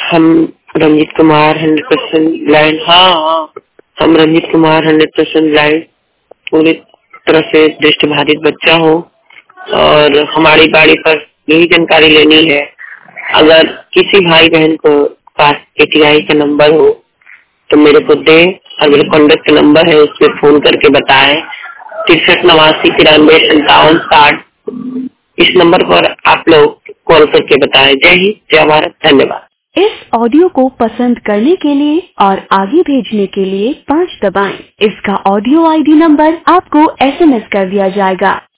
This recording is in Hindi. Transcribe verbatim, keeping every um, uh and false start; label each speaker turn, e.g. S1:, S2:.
S1: हम Ranjeet Kumar hundred percent blind. हाँ हाँ हम Ranjeet Kumar hundred percent blind, पूरी तरह से दृष्टिबाधित बच्चा हो और हमारी गाड़ी पर यही जानकारी लेनी है। अगर किसी भाई बहन को पास एटीआई का नंबर हो तो मेरे को दे, और मेरे कॉन्टेक्ट नंबर है उस पर फोन करके बताएं, तिरसठ नवासी तिरानवे संतावन साठ। इस नंबर पर आप लोग कॉल करके बताएं। जय हिंद, जय भारत, धन्यवाद।
S2: इस ऑडियो को पसंद करने के लिए और आगे भेजने के लिए पाँच दबाएं। इसका ऑडियो आईडी नंबर आपको एसएमएस कर दिया जाएगा।